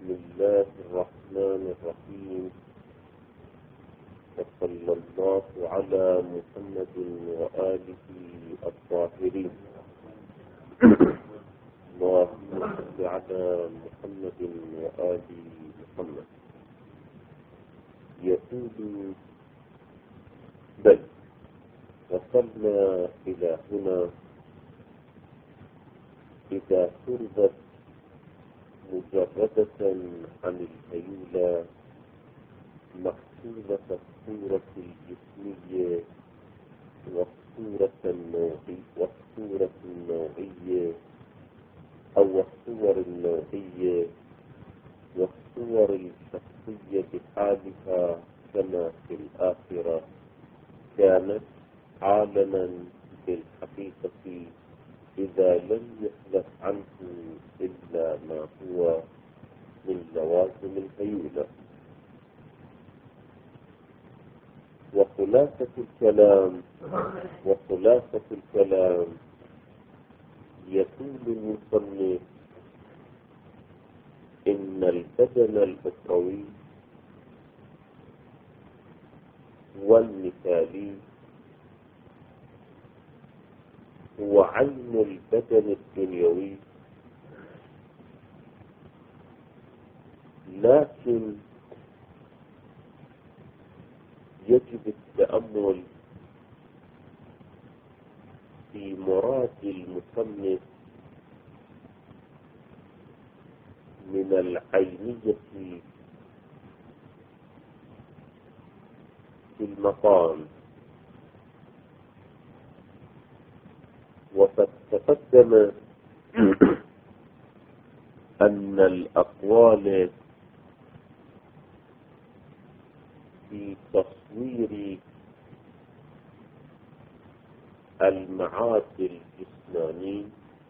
بسم الله الرحمن الرحيم. وصلى الله على محمد وآله الطاهرين. اللهم صل على محمد وآل محمد. يقول بل وصلنا إلى هنا إذا فرضت مجردة عن الهيولى محصولة الصورة الجسمية والصورة النوعية أو الصور النوعية والصور الشخصية بحالها كما في الآخرة، كانت عالما بالحقيقة إذا لم يحدث عنه إلا ما هو من لوازم الهيولة. وخلاصة الكلام يقول المصنف إن البدن الأخروي والمثالي هو عين البدن الدنيوي، لكن يجب التأمل في مراد المصنف من العينية في المقام. وقد تقدم أن الأقوال في تصوير المعاد الجسماني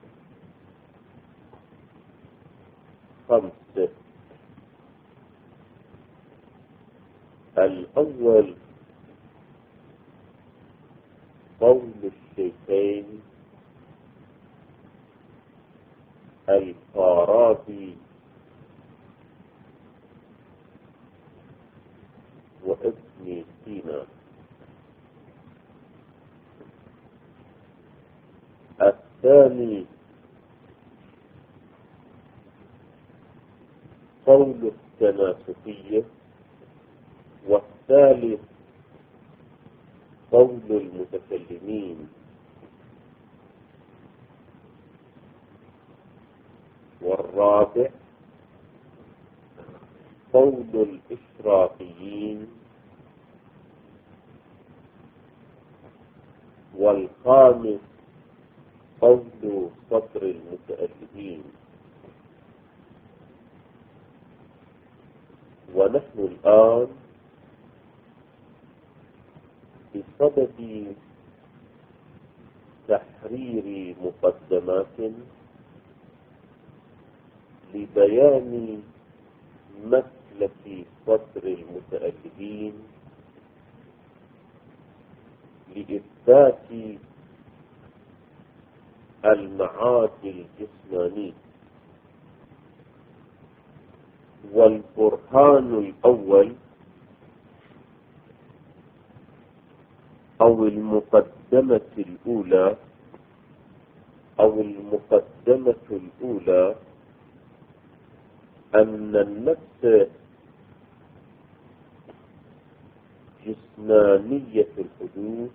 5. الأول قول الشيخين الفارابي وابن سينا. الثاني قول التناسخية. والثالث قول المتكلمين. والرابع قول الإشراقيين. والخامس قول صدر المتألفين. ونحن الآن بصدد تحرير مقدمات لبيان مسلك صدر المتألفين لإثبات المعاد الجسماني. والبرهان الأول أو المقدمة الأولى أن النفس جسمانية الحدوث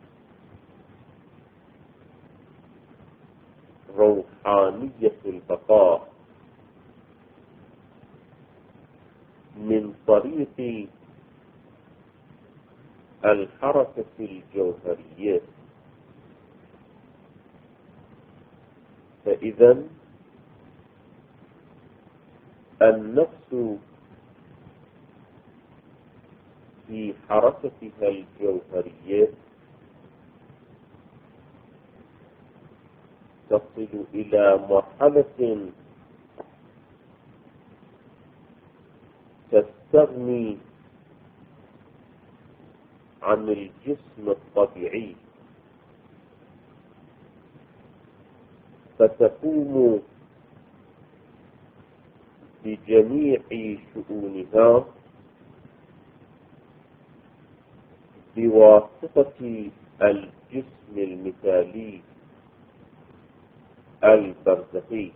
روحانية البقاء من طريق الحركة الجوهرية. فإذا النفس في حركتها الجوهرية تصل إلى مرحلة تستغني عن الجسم الطبيعي، فتقوم بجميع شؤونها بواسطة الجسم المثالي البرزخي.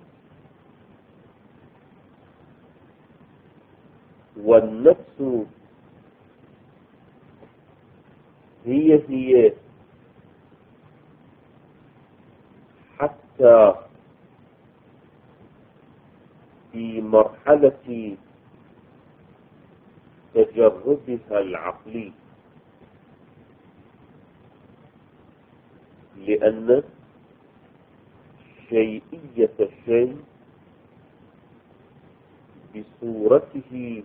والنفس هي حتى في مرحلة تجردها العقلي، لأن شيئية الشيء بصورته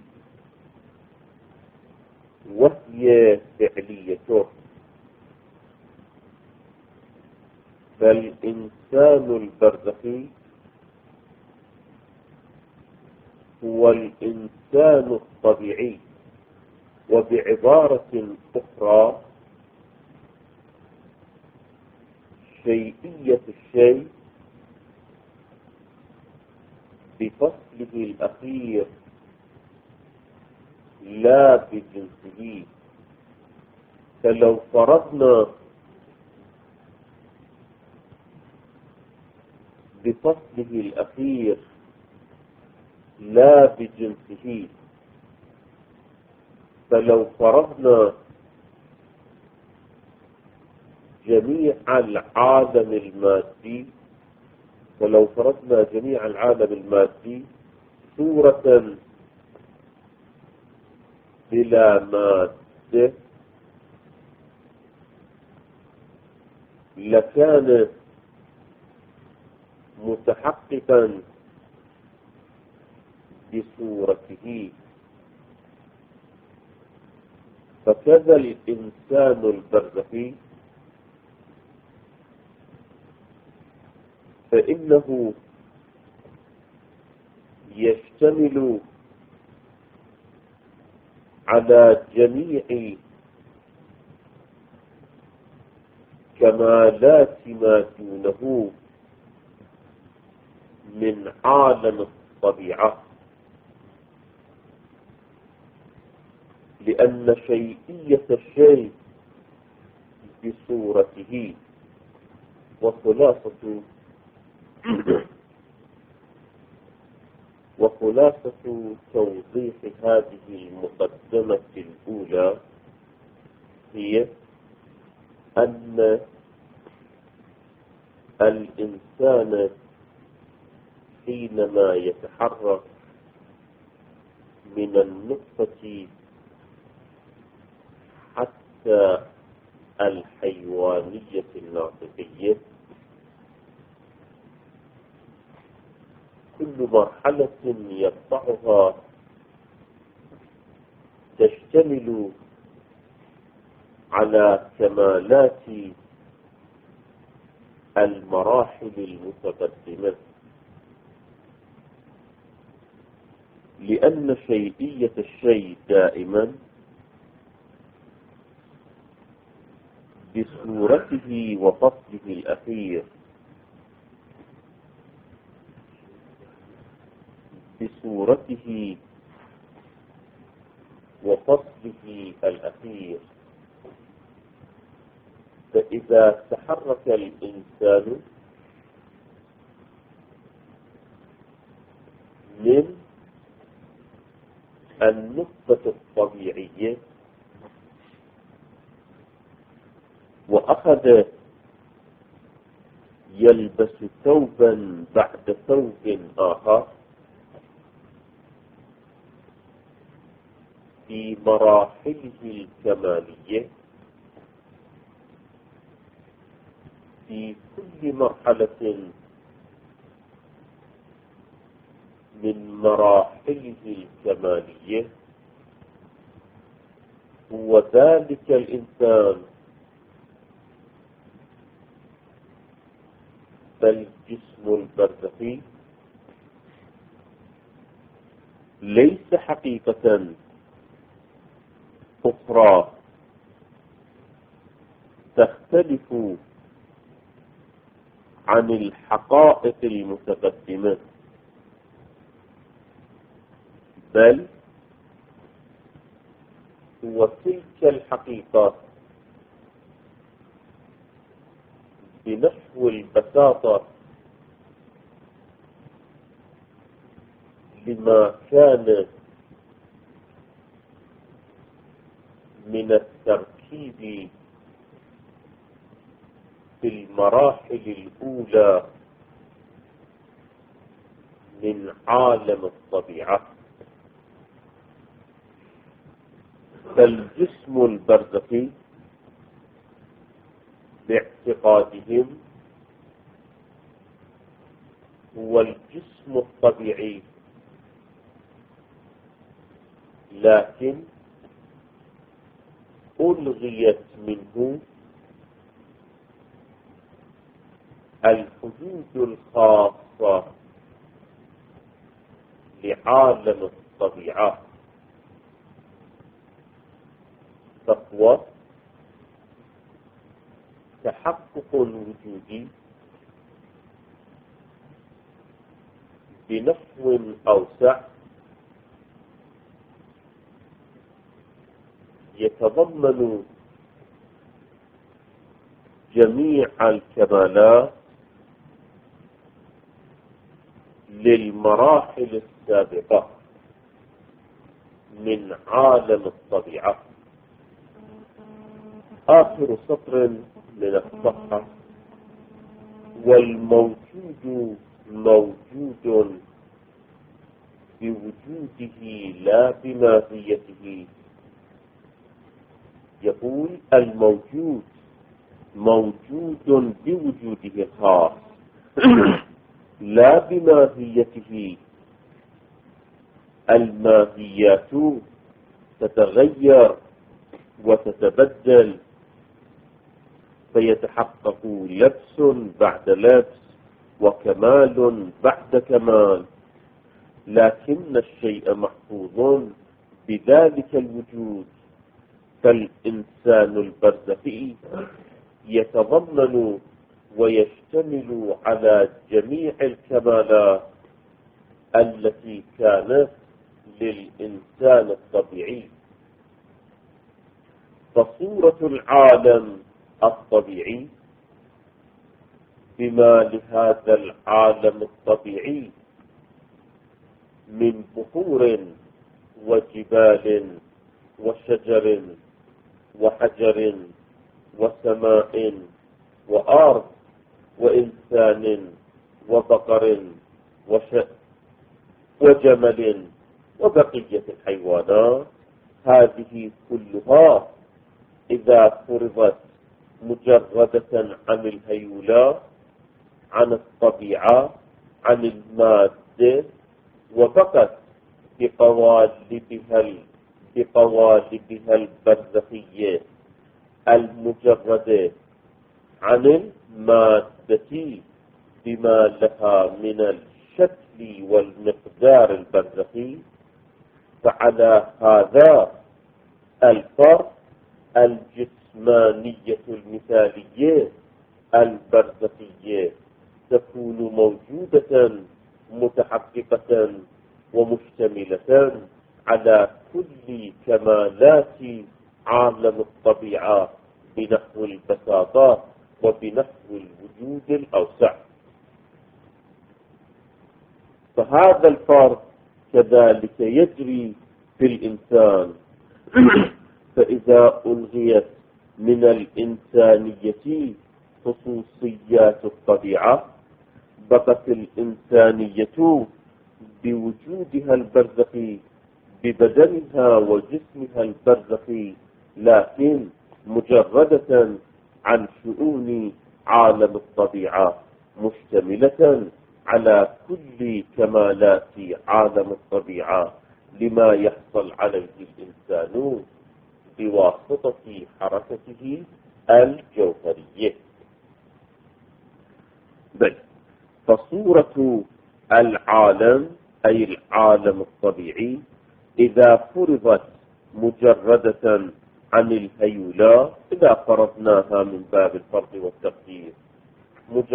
وهي فعليته. فالإنسان البرزخي هو الإنسان الطبيعي، وبعبارة أخرى شيئية الشيء بفصله الأخير لا بجنسه. فلو فرضنا بفصله الأخير لا بجنسه، فلو فرضنا جميع العالم المادي صورة بلا مادة، لكان متحققا بصورته. فكذا الإنسان البرزخي، فإنه يشتمل على جميع كمالات ما دونه من عالم الطبيعة، لأن شيئية الشيء بصورته. وخلاصة توضيح هذه المقدمة الأولى هي أن الإنسان حينما يتحرك من النطفة حتى الحيوانية الناطقية، كل مرحلة يقطعها تشتمل على كمالات المراحل المتقدمة، لأن شيئية الشيء دائما بصورته وفصله الأخير، بصورته وفصله الأخير. فإذا تحرك الإنسان من النطفة الطبيعية وأخذ يلبس ثوبا بعد ثوب آخر في مراحله الكمالية، في كل مرحلة من مراحله الكمالية هو ذلك الإنسان فالجسم البرزخي ليس حقيقة أخرى تختلف عن الحقائق المتقدمة، بل وتلك الحقيقة بنحو البساطة لما كان من التركيب في المراحل الأولى من عالم الطبيعة. فالجسم البرزخي باعتقادهم هو الجسم الطبيعي، لكن ألغيت منه الحدود الخاصة لعالم الطبيعة، فهو تحقق الوجود بنحو أوسع يتضمن جميع الكمالات للمراحل السابقة من عالم الطبيعة. آخر سطر من الصفحة: والموجود موجود بوجوده لا بماهيته. يقول الموجود موجود بوجوده خاص لا بماهيته. الماهيات تتغير وتتبدل، فيتحقق لبس بعد لبس وكمال بعد كمال، لكن الشيء محفوظ بذلك الوجود. فالإنسان البرزخي يتضمن ويشتمل على جميع الكمالات التي كانت للإنسان الطبيعي. فصورة العالم الطبيعي بما لهذا العالم الطبيعي من بحور وجبال وشجر وحجر وسماء وأرض وإنسان وبقر وجمل وبقية الحيوانات، هذه كلها إذا فرضت مجردة عن الهيولات، عن الطبيعة، عن المادة، وبقت بقوالبها البرزخية المجردة عن المادة بما لها من الشكل والمقدار البرزخي، فعلى هذا الفرق الجسمانية المثالية البرزخية تكون موجودة متحققة ومشتملة على كل كمالات عالم الطبيعة بنحو البساطة وبنحو الوجود الأوسع. فهذا الفرق كذلك يجري في الإنسان. فإذا ألغيت من الإنسانية خصوصيات الطبيعة، بقت الإنسانية بوجودها البرزخي ببدنها وجسمها البرزخي، لكن مجردة عن شؤون عالم الطبيعة، مشتملة على كل كمالات عالم الطبيعة لما يحصل عليه الإنسان بواسطة حركته الجوهرية. بل فصورة العالم أي العالم الطبيعي إذا فرضت مجردة عن الهيولات، إذا فرضناها من باب الفرض والتقدير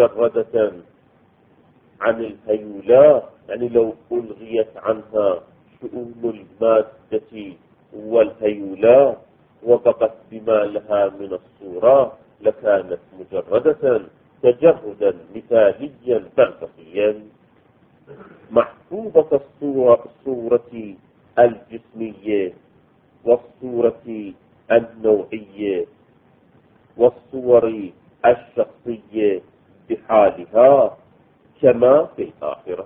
مجردة عن الهيولات، يعني لو ألغيت عنها شؤون المادة والهيولى وبقت بما لها من الصورة لكانت مجردة تجردا مثاليا برزخيا. محفوظة الصورة الجسمية والصورة النوعية والصور الشخصية بحالها كما في الآخرة.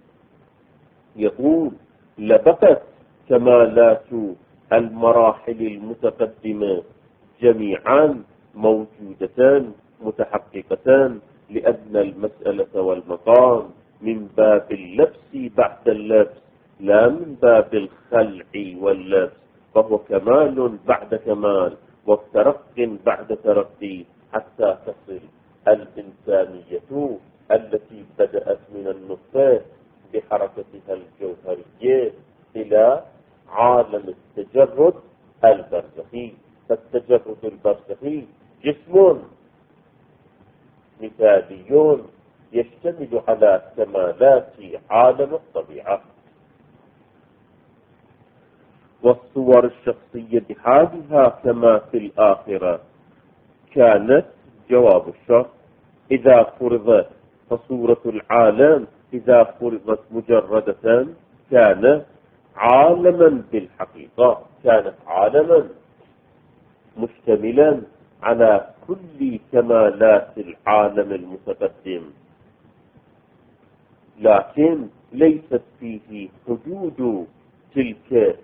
يقول لبقت كمالات المراحل المتقدمة جميعا موجودة متحققة، لأن المسألة والمقام من باب اللبس بعد اللبس لا من باب الخلع واللبس، فهو كمال بعد كمال وترق بعد ترقي حتى تصل الإنسانية التي بدأت من النطفة بحركتها الجوهرية إلى عالم التجرد البرزخي. فالتجرد البرزخي جسم مثالي يشتمل على كمالات عالم الطبيعة. والصور الشخصية بحالها كما في الآخرة كانت جواب الشرط. إذا فرضت فصورة العالم إذا فرضت مجردة كانت عالما بالحقيقة، كانت عالما مشتملا على كل كمالات العالم المتقدم، لكن ليست فيه حدود تلك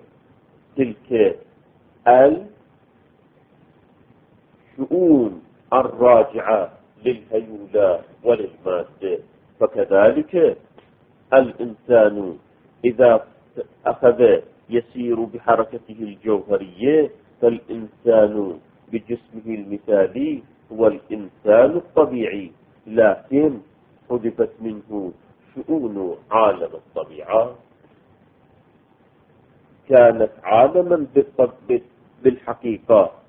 الشؤون الراجعة للهيولى وللمادة. فكذلك الإنسان إذا أخذ يسير بحركته الجوهرية فالإنسان بجسمه المثالي هو الإنسان الطبيعي، لكن حذفت منه شؤون عالم الطبيعة. كانت عالما بالحقيقة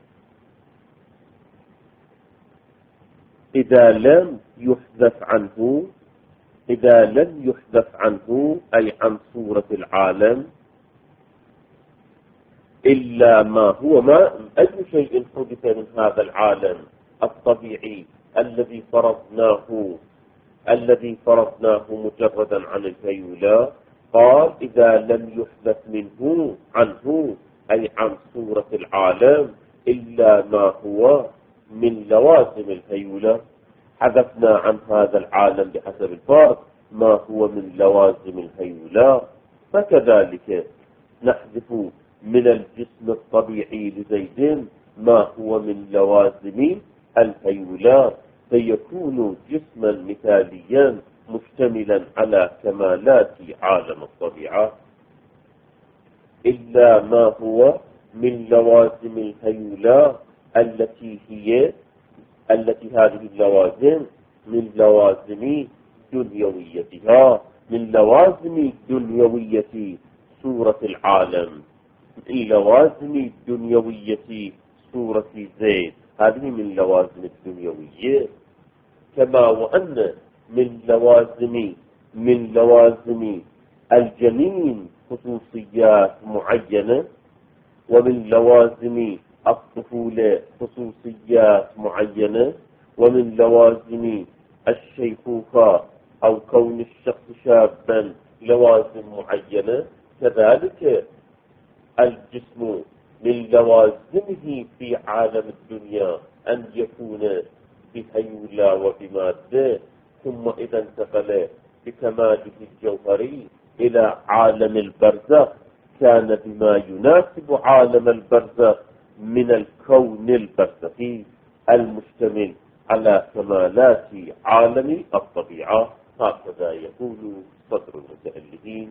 إذا لم يحذف عنه أي عن صورة العالم إلا ما هو أي شيء حدث من هذا العالم الطبيعي الذي فرضناه مجردا عن الهيولى. قال إذا لم يحدث عنه أي عن صورة العالم إلا ما هو من لوازم الهيولى، حذفنا عن هذا العالم بحسب الفرض ما هو من لوازم الهيولى. فكذلك نحذف من الجسم الطبيعي لزيد ما هو من لوازم الهيولى فيكون جسما مثاليا مشتملا على كمالات عالم الطبيعة. إلا ما هو من لوازم الهيولى التي هذه اللوازم من لوازم دنيويتها، من لوازم دنيوية صورة العالم، من لوازم دنيوية صورة زيد، هذه من لوازم الدنيوية. كما وأن من لوازم الجنين خصوصيات معينة، ومن لوازم الطفولة خصوصيات معينة، ومن لوازم الشيخوخة أو كون الشخص شابا لوازم معينة، كذلك الجسم من لوازمه في عالم الدنيا أن يكون بهيولى وبمادة، ثم إذا انتقل بكماله الجوهري إلى عالم البرزخ كان بما يناسب عالم البرزخ من الكون البرزخي المشتمل على كمالات عالم الطبيعة. هكذا يقول صدر المتألفين.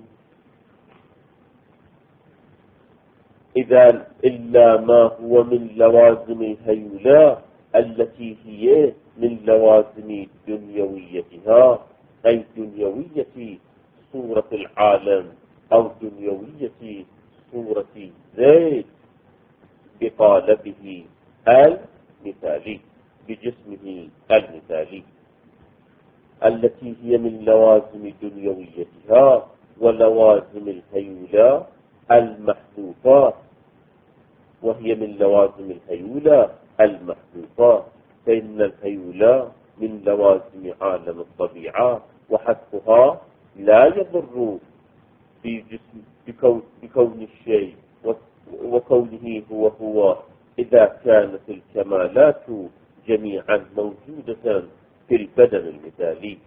إذا إلا ما هو من لوازم الهيولى التي هي من لوازم دنيويتها، أي دنيوية صورة العالم أو دنيوية صورة زيد بقالبه المثالي بجسمه المثالي، التي هي من لوازم دنيويتها ولوازم الهيولى المحذوفات، وهي من لوازم الهيولى المحذوفات، فإن الهيولى من لوازم عالم الطبيعة، وحذفها لا يضر في جسم بكون الشيء وكونه هو إذا كانت الكمالات جميعا موجودة في البدن المثالي.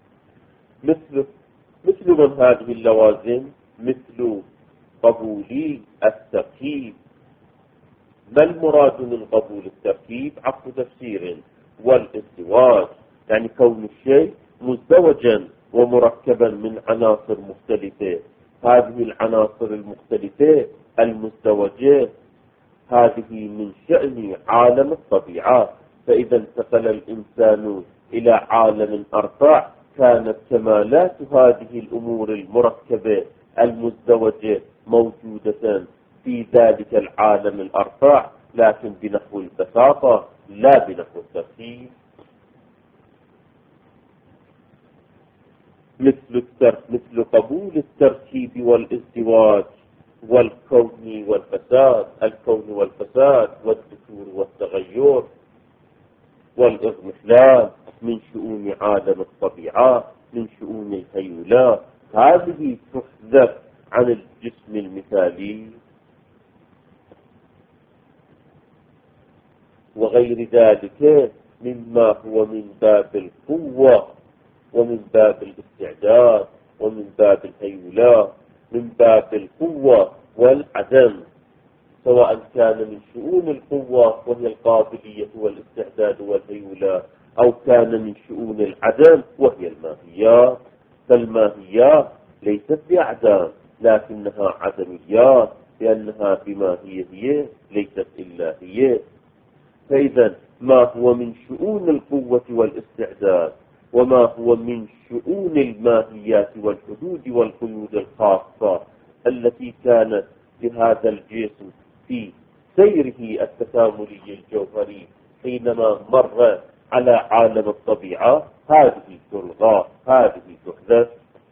مثل من هذه اللوازم مثل قبول التركيب. ما المراد من قبول التركيب؟ عقد تفسير. والازدواج يعني كون الشيء مزدوجا ومركبا من عناصر مختلفة. هذه العناصر المختلفة المزدوجة هذه من شأن عالم الطبيعة، فإذا انتقل الإنسان إلى عالم أرفع كانت كمالات هذه الأمور المركبة المزدوجة موجودة في ذلك العالم الأرفع، لكن بنحو البساطة لا بنحو التركيب. مثل قبول التركيب والازدواج والكون والفساد، الكون والفساد والدثور والتغير والإضمحلال من شؤون عالم الطبيعة، من شؤون الهيولى، هذه تحذف عن الجسم المثالي. وغير ذلك مما هو من باب القوة ومن باب الاستعداد ومن باب الهيولى، من باب القوة والعدم، سواء كان من شؤون القوة وهي القابلية والاستعداد والهيولى، أو كان من شؤون العدم وهي الماهيات. فالماهيات ليست بأعدام لكنها عدميات، لأنها بما هي ليست إلا هي. فإذا ما هو من شؤون القوة والاستعداد وما هو من شؤون الماهيات والحدود والقيود الخاصة التي كانت لهذا الجسم في سيره التكاملي الجوهري حينما مر على عالم الطبيعة، هذه تلغى، هذه تحدث.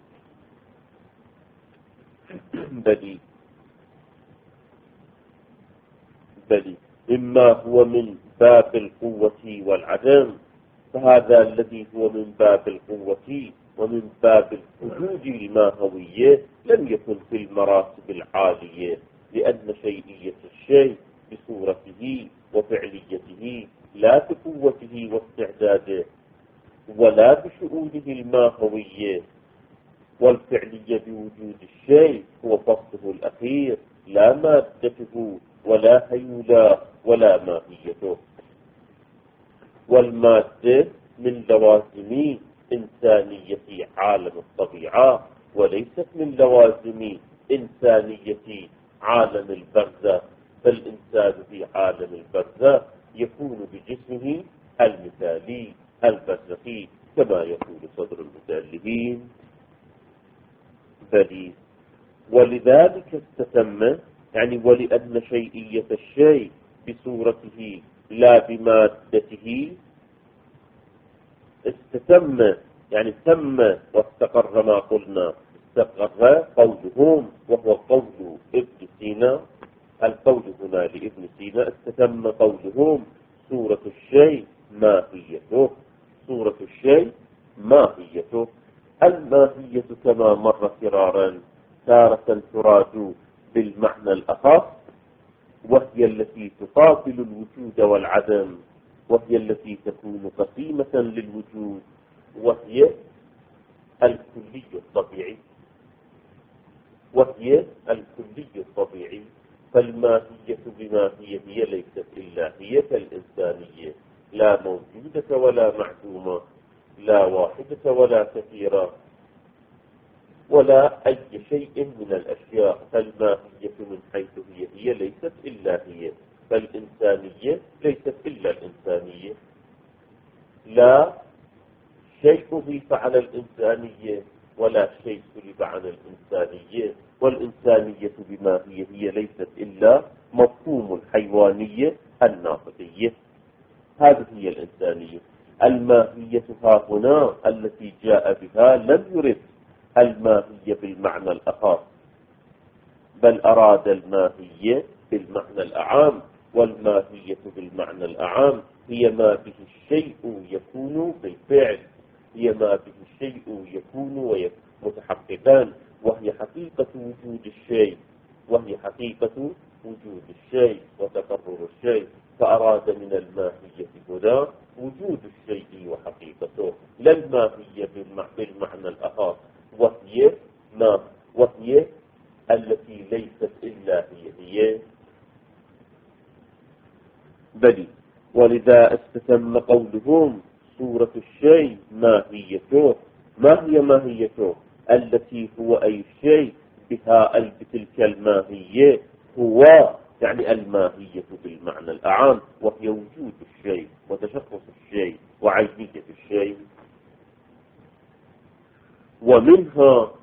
بل إما هو من باب القوة والعدم، فهذا الذي هو من باب القوة ومن باب الحدود الماهوية لم يكن في المراتب العالية، لأن شيئية الشيء بصورته وفعليته لا بقوته واستعداده ولا بشؤونه الماهوية والفعلية بوجود الشيء هو فصله الأخير، لا مادته ولا هيولا ولا ماهيته. والمادة من لوازم إنسانية عالم الطبيعة وليست من لوازم إنسانية عالم البرزخ، فالإنسان في عالم البرزخ يكون بجسمه المثالي البرزخي كما يقول صدر المتألهين. بل ولذلك استتم، يعني ولأن شيئية الشيء بصورته لا بمادته استتم، يعني تم واستقر ما قلنا، استقر قولهم وهو قول ابن سينا. القول هنا لابن سينا استتم قولهم صورة الشيء ماهيته، صورة الشيء ماهيته. الماهية كما مر فرارا تارة تراد بالمعنى الأخص، وهي التي تقابل الوجود والعدم، وهي التي تكون قسيمة للوجود، وهي الكلي الطبيعي، وهي الكلي الطبيعي. فالماهية بما هي ليست إلا هي كالإنسانية، لا موجودة ولا معدومة، لا واحدة ولا كثيرة ولا أي شيء من الأشياء. فالماهية من حيث هي ليست إلا هي، فالإنسانية ليست إلا الإنسانية، لا شيء أضيف على الإنسانية ولا شيء سلب عن الإنسانية. والإنسانية بما هي ليست إلا مفهوم الحيوانية الناطقية، هذه هي الإنسانية. الماهية ها هنا التي جاء بها لم يرد الماهية بالمعنى الأخص، بل أراد الماهية بالمعنى الأعام، والماهية بالمعنى الأعام هي ما به الشيء يكون بالفعل، هي ما به الشيء يكون متحققان، وهي حقيقة وجود الشيء، وهي حقيقة وجود الشيء وتقرر الشيء. فأراد من الماهية هنا وجود الشيء وحقيقته، لا الماهية بالمعنى الأخص، وهي التي ليست إلا هي بل. ولذا استتم قولهم صورة الشيء ماهيته. ما هي ماهيته؟ التي هو أي شيء بها أي بتلك الماهية هو، يعني الماهية بالمعنى الأعام، وهي وجود الشيء وتشخص الشيء وعينية الشيء. ومنها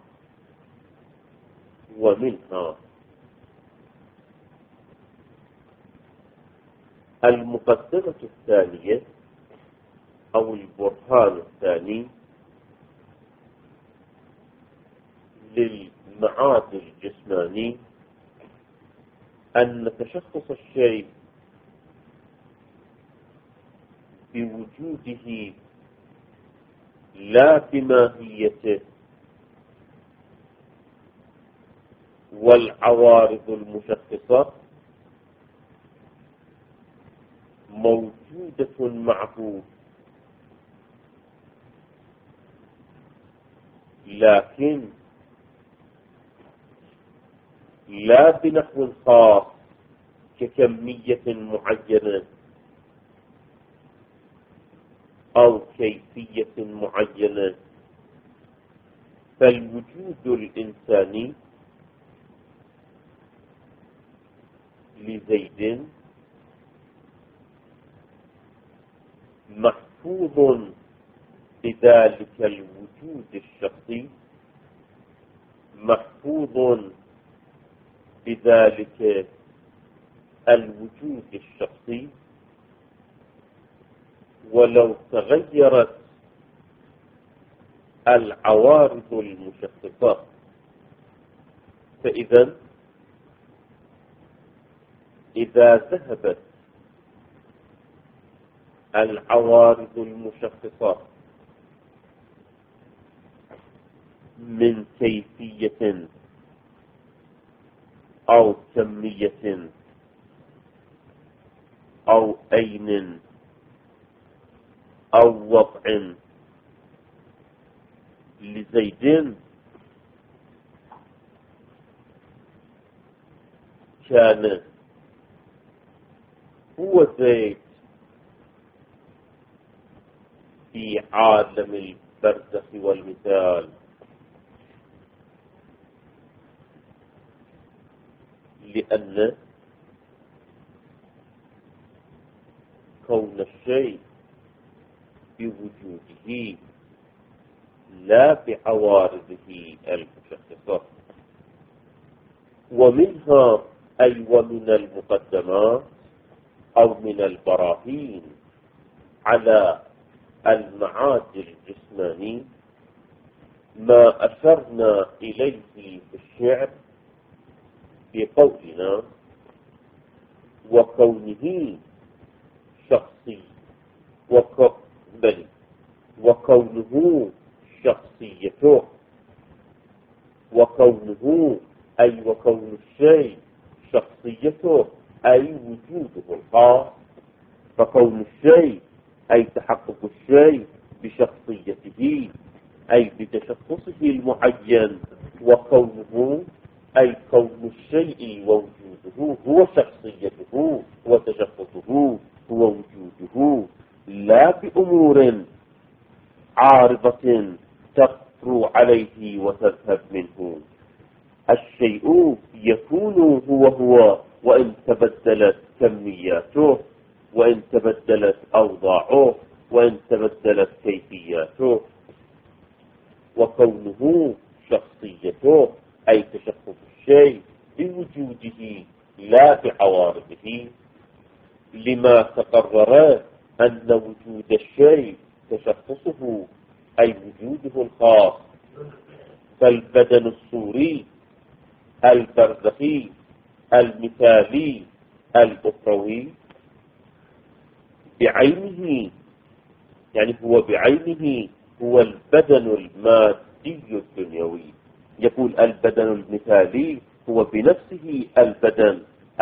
المقدمة الثانية أو البرهان الثاني للمعاد الجسماني، أن تشخص الشيء بوجوده لا بماهيته والعوارض المشخصة موجودة معه، لكن لا بنحو خاص ككمية معينة أو كيفية معينة. فالوجود الإنساني لزيد محفوظ بذلك الوجود الشخصي، محفوظ بذلك الوجود الشخصي، ولو تغيرت العوارض المشخصة. فإذا إذا ذهبت العوارض المشخصة من كيفية أو كمية أو أين أو وضع لزيد، كان هو زيد في عالم البرزخ والمثال، لأن كون الشيء بوجوده لا بعوارضه المشخصة. ومنها أي ومن المقدمات أو من البراهين على المعاد الجسماني ما أشرنا إليه في الشعر بقولنا وكونه شخصي وكونه شخصيته، وكونه أي وكون الشيء شخصيته أي وجوده الخاص. فكون الشيء أي تحقق الشيء بشخصيته أي بتشخصه المعين، وكونه أي كون الشيء ووجوده هو شخصيته وتشخصه هو وجوده، لا بأمور عارضة تطرو عليه وتذهب منه. الشيء يكون هو وإن تبدلت كمياته، وإن تبدلت أوضاعه، وإن تبدلت كيفياته. وكونه شخصيته أي تشخص الشيء بوجوده لا بعوارضه، لما تقرر أن وجود الشيء تشخصه أي وجوده الخاص فالبدن الصوري البرزخي المثالي الأخروي بعينه، يعني هو بعينه هو البدن المادي الدنيوي. يقول البدن المثالي هو بنفسه البدن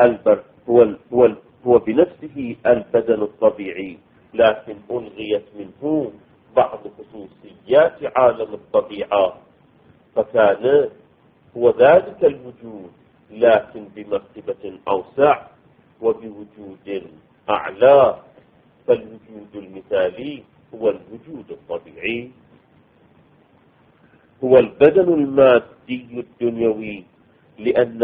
هو بنفسه البدن الطبيعي، لكن ألغيت منه بعض خصوصيات عالم الطبيعة، فكان هو ذلك الوجود لكن بمرتبة أوسع وبوجود أعلى. فالوجود المثالي هو الوجود الطبيعي، هو البدن المادي الدنيوي، لأن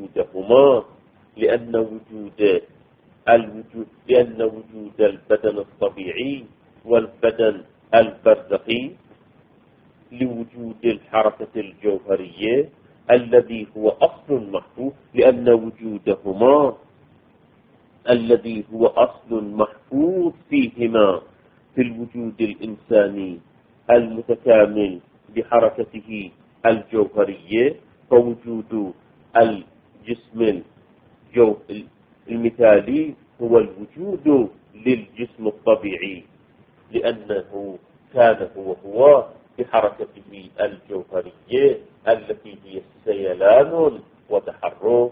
وجود البدن الطبيعي والبدن البرزخي لوجود الحركة الجوهرية الذي هو أصل محفوظ، لأن وجودهما الذي هو أصل محفوظ فيهما في الوجود الإنساني المتكامل بحركته الجوهرية، فوجود الجسم المثالي هو الوجود للجسم الطبيعي، لأنه كان هو بحركته الجوهرية التي هي سيلان وتحرك،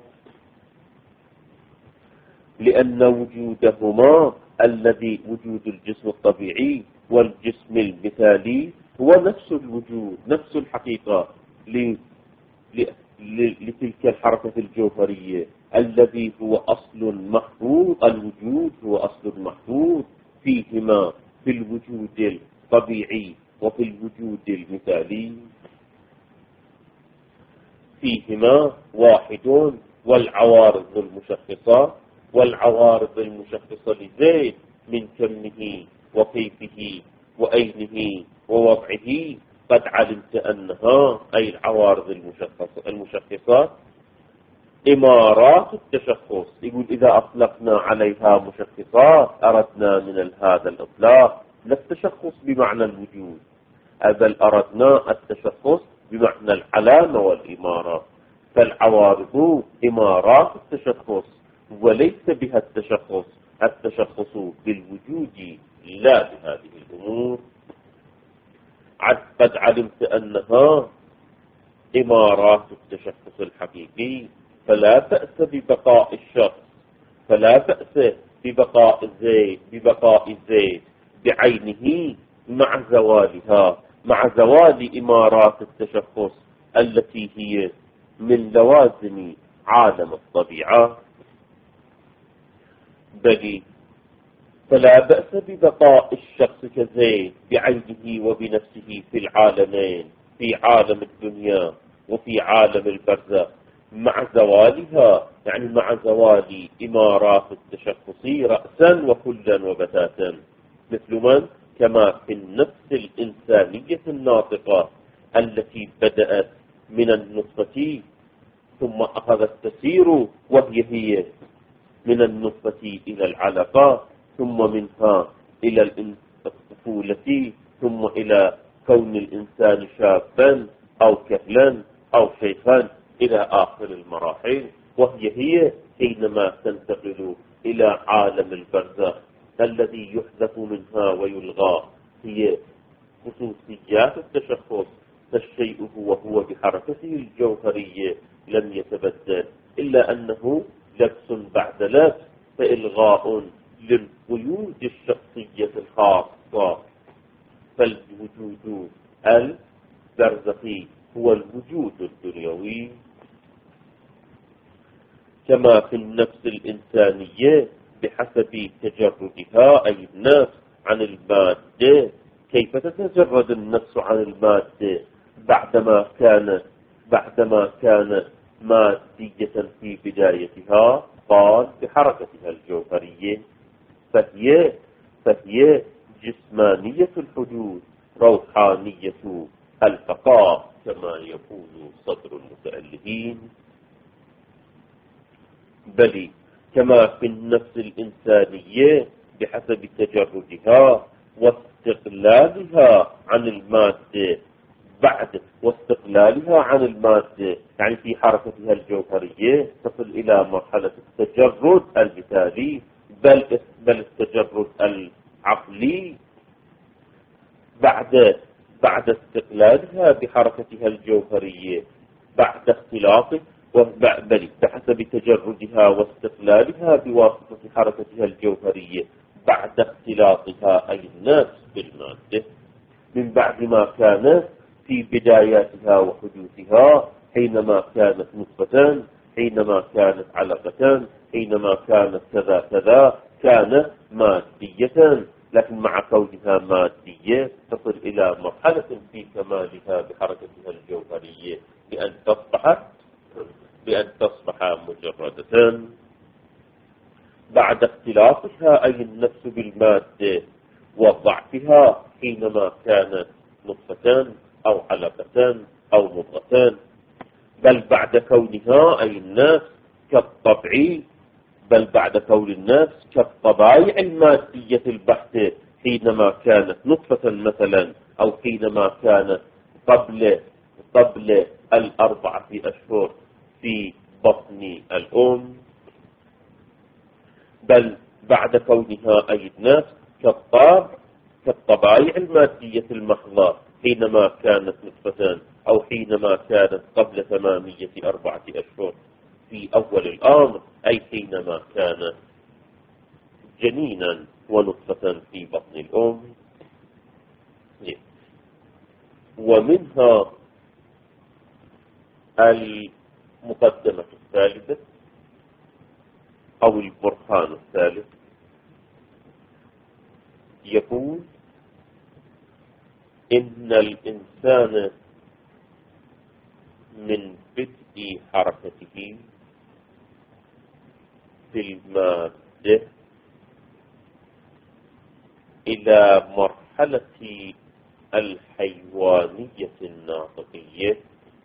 لأن وجودهما الذي وجود الجسم الطبيعي والجسم المثالي هو نفس الوجود، نفس الحقيقة لتلك الحركة الجوهرية الذي هو أصل محفوظ. الوجود هو أصل محفوظ فيهما، في الوجود الطبيعي وفي الوجود المثالي، فيهما واحد. والعوارض المشخصة لزيد من كمه وكيفه وأينه ووضعه قد علمت أنها، أي العوارض المشخصات إمارات التشخص. يقول إذا أطلقنا عليها مشخصات أردنا من هذا الإطلاق لا التشخص بمعنى الوجود، بل أردنا التشخص بمعنى العلامة والإمارة. فالعوارض إمارات التشخص وليس بها التشخص بالوجود لا بهذه الأمور. قد علمت أنها إمارات التشخص الحقيقي، فلا بأس ببقاء الشخص، فلا بأس ببقاء الزيت بعينه مع زوالها، مع زوال إمارات التشخص التي هي من لوازم عالم الطبيعة. بل فلا بأس ببقاء الشخص كزيد بعينه وبنفسه في العالمين، في عالم الدنيا وفي عالم البرزخ، مع زوالها، يعني مع زوال إمارات التشخص رأسا وكلا وبتاتا. مثل من؟ كما في النفس الإنسانية الناطقة التي بدأت من النطفة ثم أخذت تسير وهي من النطفة إلى العلقة، ثم منها إلى الطفولة، ثم إلى كون الإنسان شابا أو كهلا أو شيخا إلى آخر المراحل، وهي حينما تنتقل إلى عالم البرزخ الذي يحذف منها ويلغى هي خصوصيات التشخص. فالشيء هو بحركته الجوهرية لم يتبدل، إلا أنه لبس بعد لبس، فإلغاء للقيود الشخصية الخاصة. فالوجود البرزخي هو الوجود الدنيوي. كما في النفس الإنسانية بحسب تجردها، أي النفس عن المادة. كيف تتجرد النفس عن المادة بعدما كانت مادية في بدايتها؟ قال بحركتها الجوهرية، فهي جسمانية الحدود، روحانية البقاء، كما يقول صدر المتألهين. بل كما في النفس الإنسانية بحسب تجردها واستقلالها عن المادة بعد واستقلالها عن المادة، يعني في حركتها الجوهرية تصل إلى مرحلة التجرد المثالي، بل التجرد العقلي بعد استقلالها بحركتها الجوهرية، بعد اختلاطه بل بحسب تجردها واستقلالها بواسطة حركتها الجوهرية، بعد اختلاطها أي النفس بالمادة، من بعد ما كانت في بداياتها وحدوثها، حينما كانت نطفة، حينما كانت علقة، حينما كانت كذا كذا، كانت مادية، لكن مع كونها مادية تصل إلى مرحلة في كمالها بحركتها الجوهرية بأن تصبح مجردة، بعد اختلاطها أي النفس بالمادة وضعفها، حينما كانت نطفة أو علقة أو مضغة، بل بعد كونها أي النفس كالطبع، بل بعد كون النفس كالطبائع المادية البحتة، حينما كانت نطفة مثلا، أو حينما كانت قبل 4 أشهر في بطن الأم، بل بعد كونها أي النفس كالطبائع المادية المحضة، حينما كانت نطفة أو حينما كانت قبل 4 أشهر في أول الأمر، أي حينما كانت جنينا ونطفة في بطن الأم. ومنها المقدمة الثالثة أو البرهان الثالث، يقول إن الإنسان من بدء حركته في المادة إلى مرحلة الحيوانية الناطقية،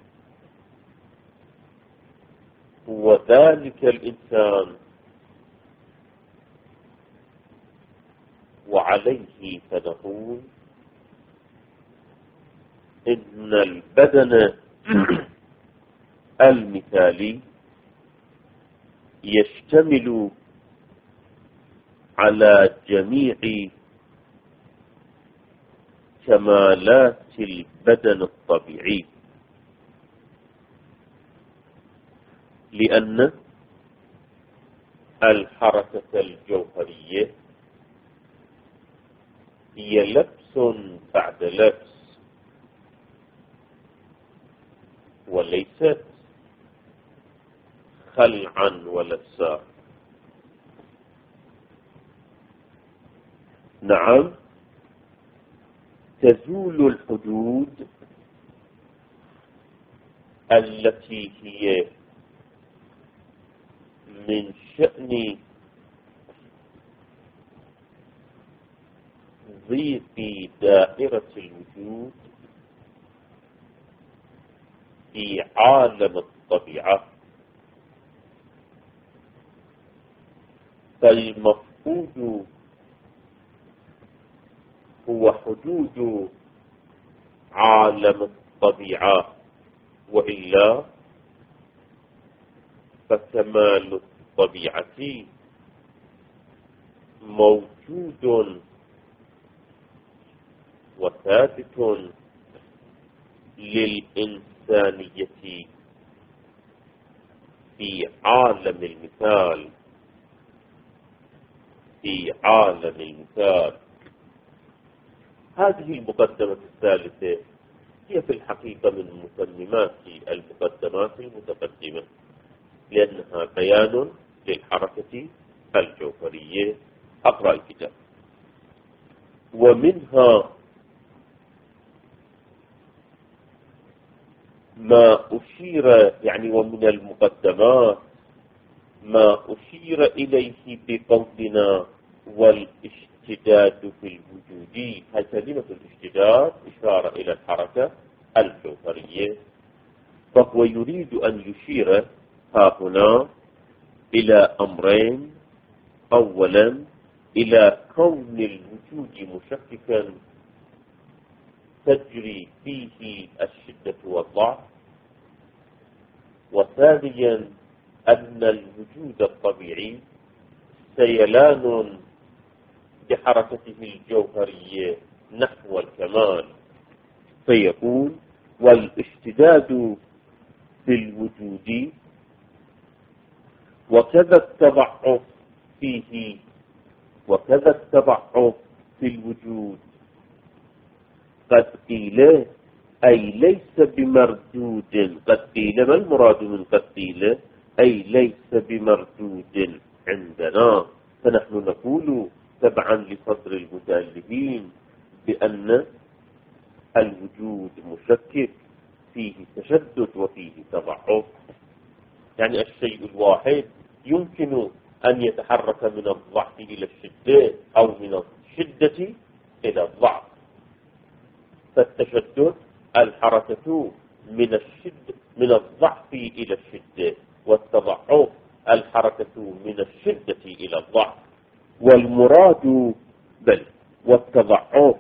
وذلك الإنسان وعليه فنقول إن البدن المثالي يشتمل على جميع كمالات البدن الطبيعي، لأن الحركة الجوهرية هي لبس بعد لبس، وليست خلعا ولبسا. نعم، تزول الحدود التي هي من شأن ضيق دائرة الوجود في عالم الطبيعة، فالمفقود هو حدود عالم الطبيعة، وإلا فكمال الطبيعة موجود وثابت للإنسانية في عالم المثال، هذه المقدمة الثالثة هي في الحقيقة من مقدمات المقدمات المتقدمة، لأنها بيان للحركة الجوهرية. أقرأ الكتاب. ومنها ما أشير، يعني ومن المقدمات ما أشير إليه بقولنا والاشتداد في الوجود. هذه كلمة الاشتداد إشارة إلى الحركة الجوهرية، فهو يريد أن يشير ها هنا إلى أمرين: أولا إلى كون الوجود مشككا تجري فيه الشدة والضعف. وثانيا أن الوجود الطبيعي سيلان بحركته الجوهرية نحو الكمال، فيقول: والاشتداد في الوجود وكذا التضعف فيه، وكذا التضعف في الوجود قد قيل أي ليس بمردود. قد قيل، ما المراد من قد قيل؟ أي ليس بمردود عندنا. فنحن نقول تبعا لصدر المتألفين بأن الوجود مشكك، فيه تشدد وفيه تضعف. يعني الشيء الواحد يمكن أن يتحرك من الضعف إلى الشدة أو من الشدة إلى الضعف. فالتشدد الحركة من الضعف إلى الشدة، والتضعف الحركة من الشدة إلى الضعف. والمراد والتضعف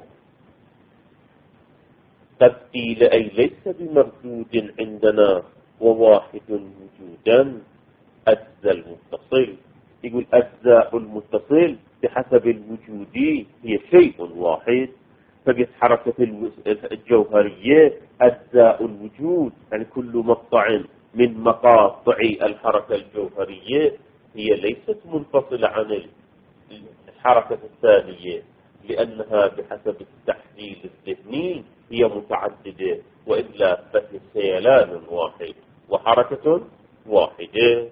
قد قيل أي ليس بمردود عندنا وواحد وجودا أجزاء المتصل. يقول أجزاء المتصل بحسب الوجود هي شيء واحد، فبحركة الجوهرية أجزاء الوجود، يعني كل مقطع من مقاطع الحركة الجوهرية هي ليست منفصلة عن الحركة الثانية، لأنها بحسب التحليل الذهني هي متعددة، وإلا فهي سيلان واحد وحركة واحدة.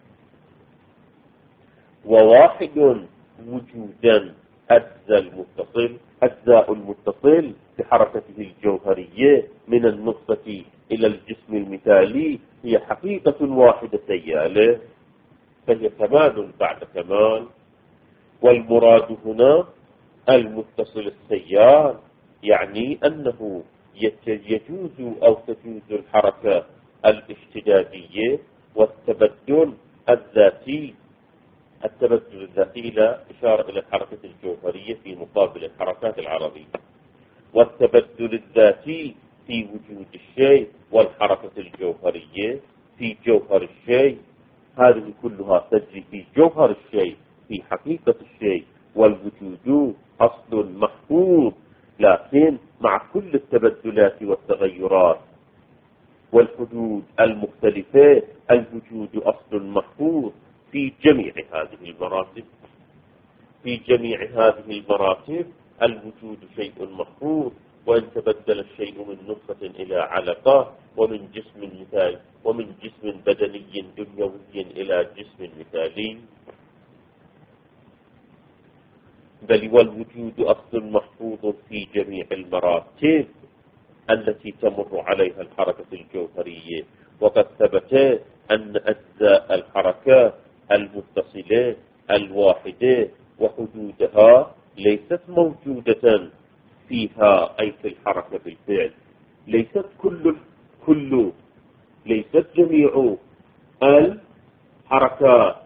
وواحد وجودا أجزاء المتصل بحركته الجوهرية من النقطة إلى الجسم المثالي هي حقيقة واحدة سيالة، فهي كمال بعد كمال. والمراد هنا المتصل السيال، يعني أنه يجوز أو تجوز الحركة الاشتدادية والتبدل الذاتي. التبدل الذاتي إلى إشارة إلى الحركة الجوهرية في مقابل الحركات العرضية، والتبدل الذاتي في وجود الشيء، والحركة الجوهرية في جوهر الشيء. هذه كلها تجري في جوهر الشيء، في حقيقة الشيء. والوجود أصل محفوظ، لكن مع كل التبدلات والتغيرات والحدود المختلفة الوجود أصل محفوظ في جميع هذه المراتب. في جميع هذه المراتب الوجود شيء محفوظ، وإن تبدل الشيء من نطفة إلى علقة، ومن جسم بدني دنيوي إلى جسم مثالي، بل والوجود أصل محفوظ في جميع المراتب التي تمر عليها الحركة الجوهرية. وقد ثبت أن أجزاء الحركة المتصلة الواحدة وحدودها ليست موجودة فيها، أي في الحركة بالفعل. ليست جميع الحركات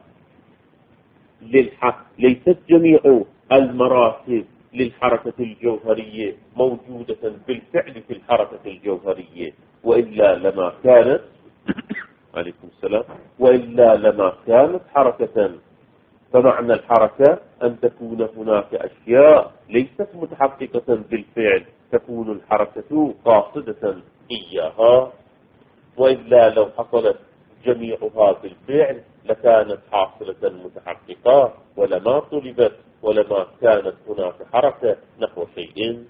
ليست جميع المراتب للحركة الجوهرية موجودة بالفعل في الحركة الجوهرية، وإلا لما كانت عليكم السلام، وإلا لما كانت حركة. فمعنى الحركة أن تكون هناك أشياء ليست متحققة بالفعل، تكون الحركة قاصدة إياها، وإلا لو حصلت جميعها بالفعل لكانت حاصلة متحققة، ولما طلبت ولما كانت هناك حركة نحو شيء.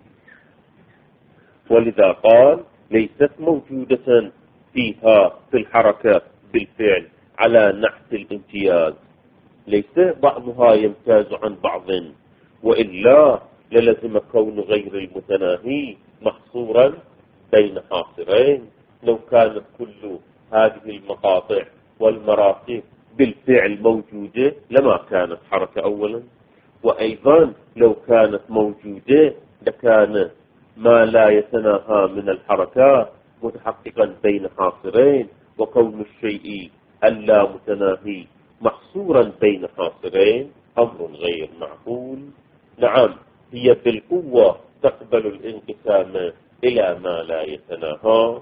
ولذا قال ليست موجودة فيها في الحركة بالفعل على نحت الامتياز، ليس بعضها يمتاز عن بعض، وإلا للزم كون غير المتناهي محصورا بين حاصرين. لو كانت كل هذه المقاطع والمراتب بالفعل موجودة لما كانت حركة أولا، وأيضا لو كانت موجودة لكان ما لا يتناهى من الحركات متحققا بين حاصرين، وكون الشيء اللا متناهي محصورا بين حاصرين أمر غير معقول. نعم، هي بالقوة تقبل الانقسام إلى ما لا يتناهى،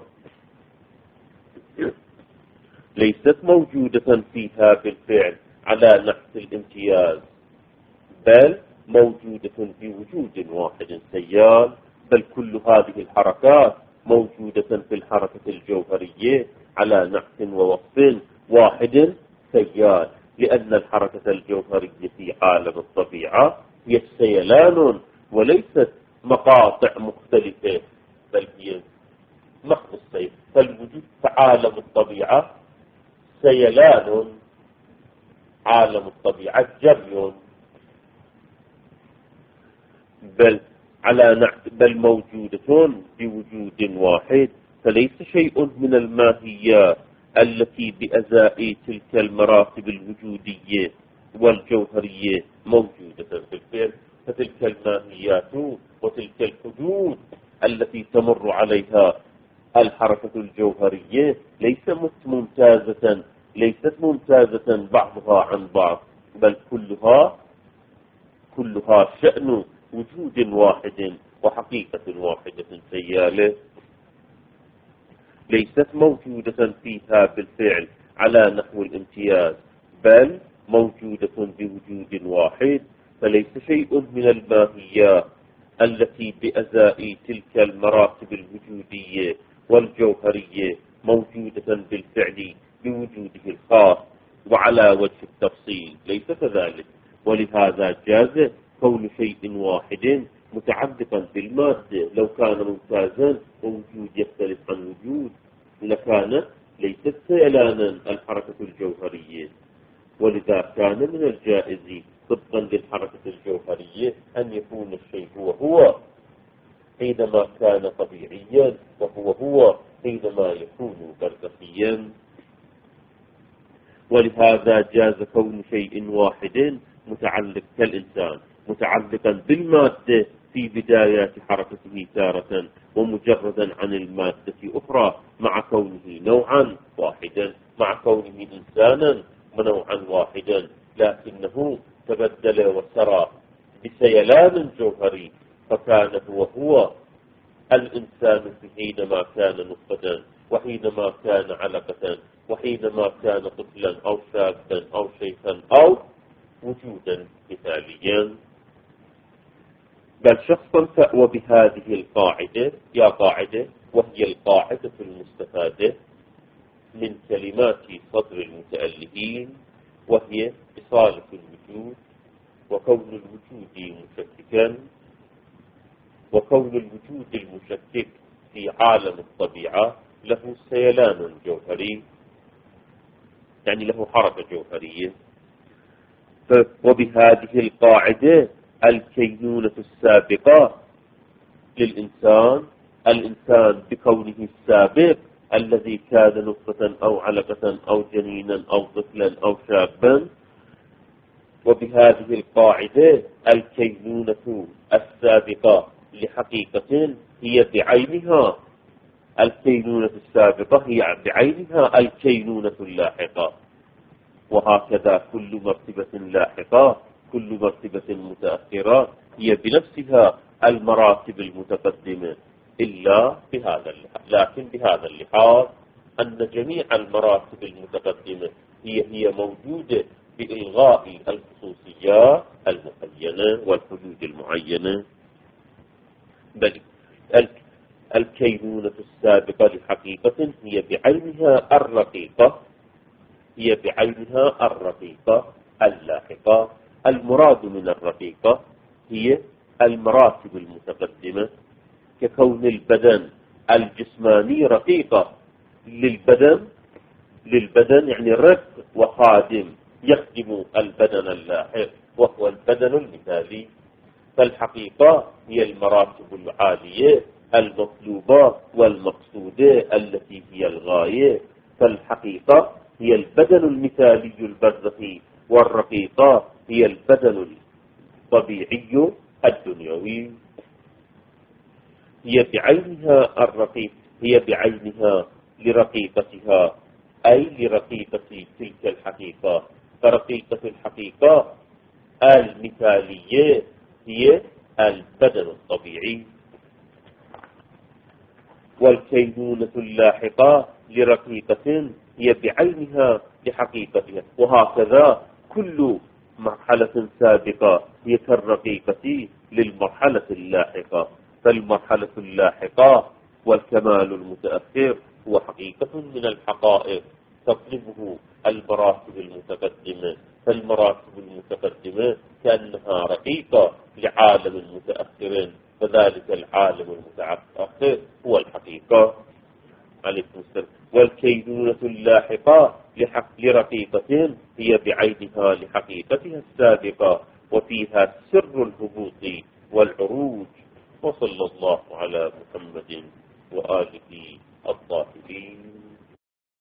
ليست موجودة فيها بالفعل على نحو الامتياز، بل موجودة بوجود واحد سيال، بل كل هذه الحركات موجودة في الحركة الجوهرية على نحو ووصف واحد سيال، لأن الحركة الجوهرية في عالم الطبيعة هي سيلان وليست مقاطع مختلفة، بل هي محض السير. فالوجود في عالم الطبيعة سيلان، عالم الطبيعة جري، بل موجودة بوجود واحد، فليس شيء من الماهيات التي بأزاء تلك المراتب الوجودية والجوهرية موجودة في الفعل. فتلك الماهيات وتلك الحدود التي تمر عليها الحركة الجوهرية ليست ممتازة بعضها عن بعض، بل كلها شأن وجود واحد وحقيقة واحدة سيالة، ليست موجودة فيها بالفعل على نحو الامتياز، بل موجودة بوجود واحد. فليس شيء من الماهيات التي بأزاء تلك المراتب الوجودية والجوهرية موجودة بالفعل بوجوده الخاص وعلى وجه التفصيل، ليس كذلك. ولهذا جاز كون شيء واحد متعلقا بالمادة، لو كان ممتازا ووجود يختلف عن وجود لكانت ليست سيلانا الحركة الجوهرية. ولذا كان من الجائز طبقا للحركة الجوهرية أن يكون الشيء هو حينما كان طبيعيا، وهو حينما يكون برزخيا. ولهذا جاز كون شيء واحد متعلق كالإنسان متعلقا بالمادة في بدايات حركته تارة، ومجردا عن المادة أخرى، مع كونه نوعا واحدا، مع كونه إنسانا ونوعا واحدا، لكنه تبدل وسرى بسيلان جوهري، فكان هو الإنسان حينما كان نطفة، وحينما كان علقة، وحينما كان طفلا أو شابا أو شيخا أو وجودا مثاليا، بل شخصا. وبهذه القاعدة وهي القاعدة المستفادة من كلمات صدر المتألهين، وهي إصالة الوجود، وكون الوجود مشككا، وكون الوجود المشكك في عالم الطبيعة له سيلان جوهري، يعني له حركة جوهرية. وبهذه القاعدة الكينونة السابقة للإنسان، الإنسان بكونه السابق الذي كان نطفة أو علقة أو جنينا أو طفلا أو شابا، وبهذه القاعدة الكينونة السابقة لحقيقة هي بعينها الكينونة السابقة، هي بعينها الكينونة اللاحقة. وهكذا كل مرتبة لاحقة، كل مرتبة متأخرة هي بنفسها المراتب المتقدمة، إلا لكن بهذا اللحاظ أن جميع المراتب المتقدمة هي موجودة بإلغاء الخصوصيات المعينة والحدود المعينة. بل الكينونة السابقة لحقيقة هي بعينها الرقيقة اللاحقة. المراد من الرقيقة هي المراتب المتقدمة، ككون البدن الجسماني رقيقة للبدن يعني رق وخادم يخدم البدن اللاحق وهو البدن المثالي. فالحقيقة هي المراتب العالية المطلوبة والمقصودة التي هي الغاية. فالحقيقة هي البدن المثالي البرزخي، والرقيقة هي البدن الطبيعي الدنيوي. هي بعينها لرقيقتها، أي لرقيقة تلك الحقيقة. فرقيقة الحقيقة المثالية هي البدن الطبيعي. والكينونة اللاحقة لرقيقة هي بعينها لحقيقتها، وهكذا كل مرحلة سابقة هي كالرقيقة للمرحلة اللاحقة. فالمرحلة اللاحقة والكمال المتأخر هو حقيقة من الحقائق تطلبه المراتب المتقدمة. فالمراتب المتقدمة كأنها رقيقة لعالم متأخر، فذلك العالم المتأخر هو الحقيقة. عليكم السلام. والكينونة اللاحقة لرقيقة هي بعينها لحقيقتها السابقة، وفيها سر الهبوط والعروج. وصلى الله على محمد وآله الطاهرين.